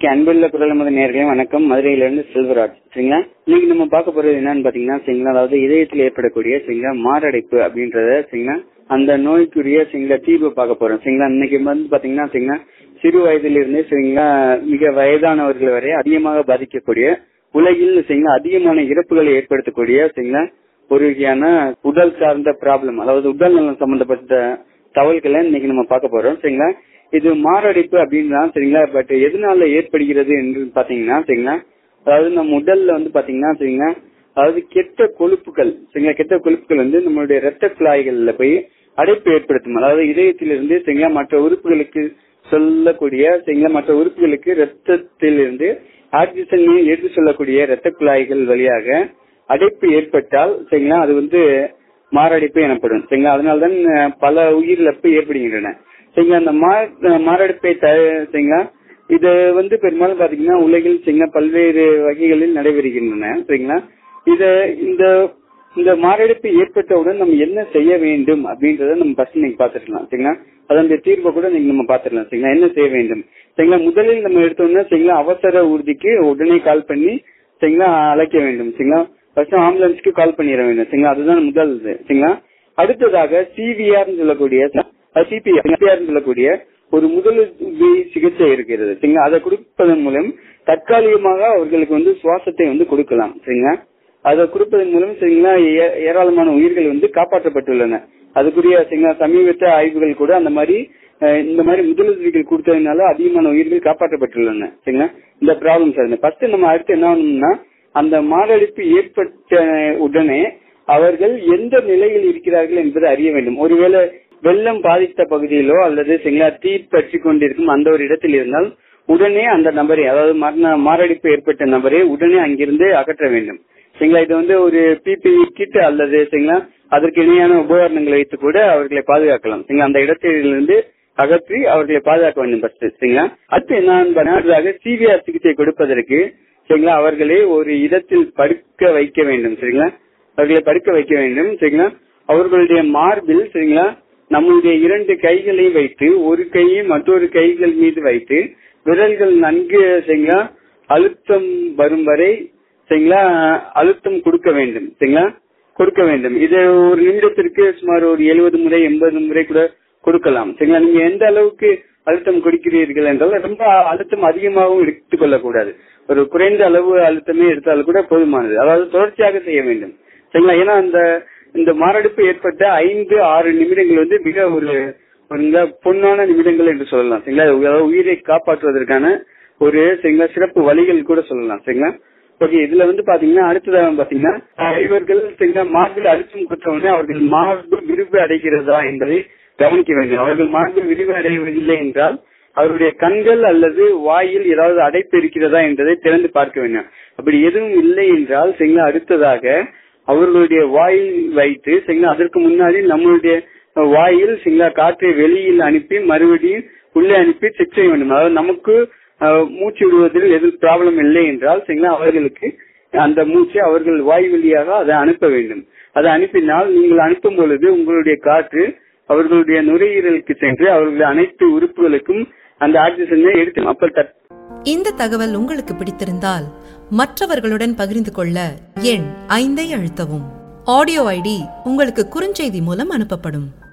Okay, அன்புள்ள குரல் நமது நேயர்களே வணக்கம். மதுரையிலிருந்து செல்வராஜ். சரிங்களா, இன்னைக்கு நம்ம பார்க்க போறது என்னன்னு பாத்தீங்கன்னா சரிங்களா, அதாவது இதயத்தில் ஏற்படக்கூடிய சரிங்களா மாரடைப்பு அப்படின்றத சரிங்களா அந்த நோய்க்குரிய சரிங்களா தீர்வு பார்க்க போறோம். சரிங்களா, இன்னைக்கு வந்து பாத்தீங்கன்னா சரிங்களா சிறு வயதிலிருந்து சரிங்களா மிக வயதானவர்கள் வரை அதிகமாக பாதிக்கக்கூடிய உலகில் சரிங்களா அதிகமான இறப்புகளை ஏற்படுத்தக்கூடிய சரிங்களா ஒரு வகையான உடல் சார்ந்த ப்ராப்ளம், அதாவது உடல் நலம் சம்பந்தப்பட்ட தகவல்களை இன்னைக்கு நம்ம பார்க்க போறோம். சரிங்களா, இது மாரடைப்பு அப்படின்னா சரிங்களா, பட் எதனால ஏற்படுகிறது என்று பாத்தீங்கன்னா சரிங்களா, அதாவது நம்ம உடல்ல வந்து பாத்தீங்கன்னா சரிங்களா, அதாவது கெட்ட கொழுப்புகள் சரிங்களா, கெட்ட கொழுப்புகள் வந்து நம்மளுடைய ரத்த குழாய்கள்ல போய் அடைப்பு ஏற்படுத்தும். அதாவது இதயத்திலிருந்து சரிங்களா மற்ற உறுப்புகளுக்கு சொல்லக்கூடிய சரிங்களா மற்ற உறுப்புகளுக்கு ரத்தத்திலிருந்து ஆக்சிஜன் எடுத்து சொல்லக்கூடிய ரத்த குழாய்கள் வழியாக அடைப்பு ஏற்பட்டால் சரிங்களா அது வந்து மாரடைப்பு எனப்படும். சரிங்களா, அதனால்தான் பல உயிரிழப்பு ஏற்படுகின்றன. சரிங்களா, அந்த மாரடைப்பை சரிங்களா இது வந்து பெரும்பாலும் பாத்தீங்கன்னா உலகில் சரிங்களா பல்வேறு வகைகளில் நடைபெறுகின்றன. சரிங்களா, இந்த மாரடைப்பு ஏற்பட்டவுடன் நம்ம என்ன செய்ய வேண்டும் அப்படின்றத நம்ம ஃபர்ஸ்ட் நீங்க பாத்துக்கலாம். சரிங்களா, அதனுடைய தீர்வை கூட நீங்க நம்ம பாத்துக்கலாம். சரிங்களா, என்ன செய்ய வேண்டும். சரிங்களா, முதலில் நம்ம எடுத்தோம்னா சரிங்களா அவசர ஊர்திக்கு உடனே கால் பண்ணி சரிங்களா அழைக்க வேண்டும். சரிங்களா, ஃபர்ஸ்ட் ஆம்புலன்ஸ்க்கு கால் பண்ணிட வேண்டும். சரிங்களா, அதுதான் முதல் இது. சரிங்களா, அடுத்ததாக சிவிஆர் சொல்லக்கூடிய சிபிஆர் சொல்லக்கூடிய ஒரு முதலுதவி சிகிச்சை இருக்கிறது. சரிங்களா, அதை கொடுப்பதன் மூலம் தற்காலிகமாக அவர்களுக்கு வந்து சுவாசத்தை வந்து கொடுக்கலாம். சரிங்களா, அதை கொடுப்பதன் மூலம் சரிங்களா ஏராளமான உயிர்கள் வந்து காப்பாற்றப்பட்டுள்ளன. அதுக்குரிய சரிங்களா சமீபத்த ஆய்வுகள் கூட இந்த மாதிரி முதலுதவிகள் கொடுத்ததுனால அதிகமான உயிர்கள் காப்பாற்றப்பட்டுள்ளன. சரிங்களா, இந்த ப்ராப்ளம் சார் ஃபர்ஸ்ட் நம்ம அடுத்து என்ன பண்ணணும்னா, அந்த மாரடைப்பு ஏற்பட்ட உடனே அவர்கள் எந்த நிலையில் இருக்கிறார்கள் என்பதை அறிய வேண்டும். ஒருவேளை வெள்ளம் பாதித்த பகுதியிலோ அல்லது சரிங்களா தீ பற்றி கொண்டிருக்கும் அந்த ஒரு இடத்தில் இருந்தால் உடனே அந்த நபரை, அதாவது மாரடைப்பு ஏற்பட்ட நபரை உடனே அங்கிருந்து அகற்ற வேண்டும். சரிங்களா, இது வந்து ஒரு பிபிஇ கிட் அல்லது சரிங்களா அதற்கு இணையான உபகரணங்களை வைத்து கூட அவர்களை பாதுகாக்கலாம். சரிங்களா, அந்த இடத்திலிருந்து அகற்றி அவர்களை பாதுகாக்க வேண்டும் ஃபர்ஸ்ட். சரிங்களா, அடுத்து என்ன சிவிஆர் சிகிச்சை கொடுப்பதற்கு சரிங்களா அவர்களை ஒரு இடத்தில் படுக்க வைக்க வேண்டும். சரிங்களா, அவர்களை படுக்க வைக்க வேண்டும். சரிங்களா, அவர்களுடைய மார்பில் சரிங்களா நம்மளுடைய 2 கைகளை வைத்து ஒரு கையை மற்றொரு கைகள் மீது வைத்து விரல்கள் நன்கு சரிங்களா அழுத்தம் வரும் வரை சரிங்களா அழுத்தம் கொடுக்க வேண்டும். சரிங்களா, கொடுக்க வேண்டும். இது ஒரு நிமிடத்திற்கு சுமார் ஒரு 70 முறை 80 முறை கூட கொடுக்கலாம். சரிங்களா, நீங்க எந்த அளவுக்கு அழுத்தம் கொடுக்கிறீர்கள் என்றால் ரொம்ப அழுத்தம் அதிகமாகவும் எடுத்துக் கொள்ளக்கூடாது. ஒரு குறைந்த அளவு அழுத்தமே எடுத்தாலும் கூட போதுமானது. அதாவது தொடர்ச்சியாக செய்ய வேண்டும். சரிங்களா, ஏன்னா இந்த மாரடைப்பு ஏற்பட்ட 5-6 நிமிடங்கள் வந்து மிக ஒரு பொன்னான நிமிடங்கள் என்று சொல்லலாம். சரிங்களா, உயிரை காப்பாற்றுவதற்கான ஒரு சரிங்களா சிறப்பு வழிகள் கூட சொல்லலாம். சரிங்களா, ஓகே, இதுல வந்து பாத்தீங்கன்னா அடுத்ததாக பாத்தீங்கன்னா இவர்கள் சரிங்களா மார்பில் அழுத்தம் கொடுத்தவுடனே அவர்கள் மார்பு விரிவு அடைகிறதா என்பதை கவனிக்க வேண்டும். அவர்கள் மார்பு விரிவு அடையவில்லை என்றால் அவருடைய கண்கள் அல்லது வாயில் ஏதாவது அடைப்பு இருக்கிறதா என்பதை திறந்து பார்க்க வேண்டும். அப்படி எதுவும் இல்லை என்றால் சரிங்களா அடுத்ததாக அவர்களுடைய வாயில் வைத்து சரிங்களா அதற்கு முன்னாடி நம்மளுடைய வாயில் சரிங்களா காற்றை வெளியில் அனுப்பி மறுபடியும் உள்ளே அனுப்பி செக் செய்ய வேண்டும். அதாவது நமக்கு மூச்சு விடுவதில் எதுவும் ப்ராப்ளம் இல்லை என்றால் சரிங்களா அவர்களுக்கு அந்த மூச்சை அவர்கள் வாய் வழியாக அதை அனுப்ப வேண்டும். அதை அனுப்பினால் நீங்கள் அனுப்பும் பொழுது உங்களுடைய காற்று அவர்களுடைய நுரையீரலுக்கு சென்று அவர்களுடைய அனைத்து உறுப்புகளுக்கும் அந்த ஆக்சிஜனை எடுத்து இந்த தகவல் உங்களுக்கு பிடித்திருந்தால் மற்றவர்களுடன் பகிர்ந்து கொள்ள எண் 5 அழுத்தவும். ஆடியோ ஐடி உங்களுக்கு குறுஞ்செய்தி மூலம் அனுப்பப்படும்.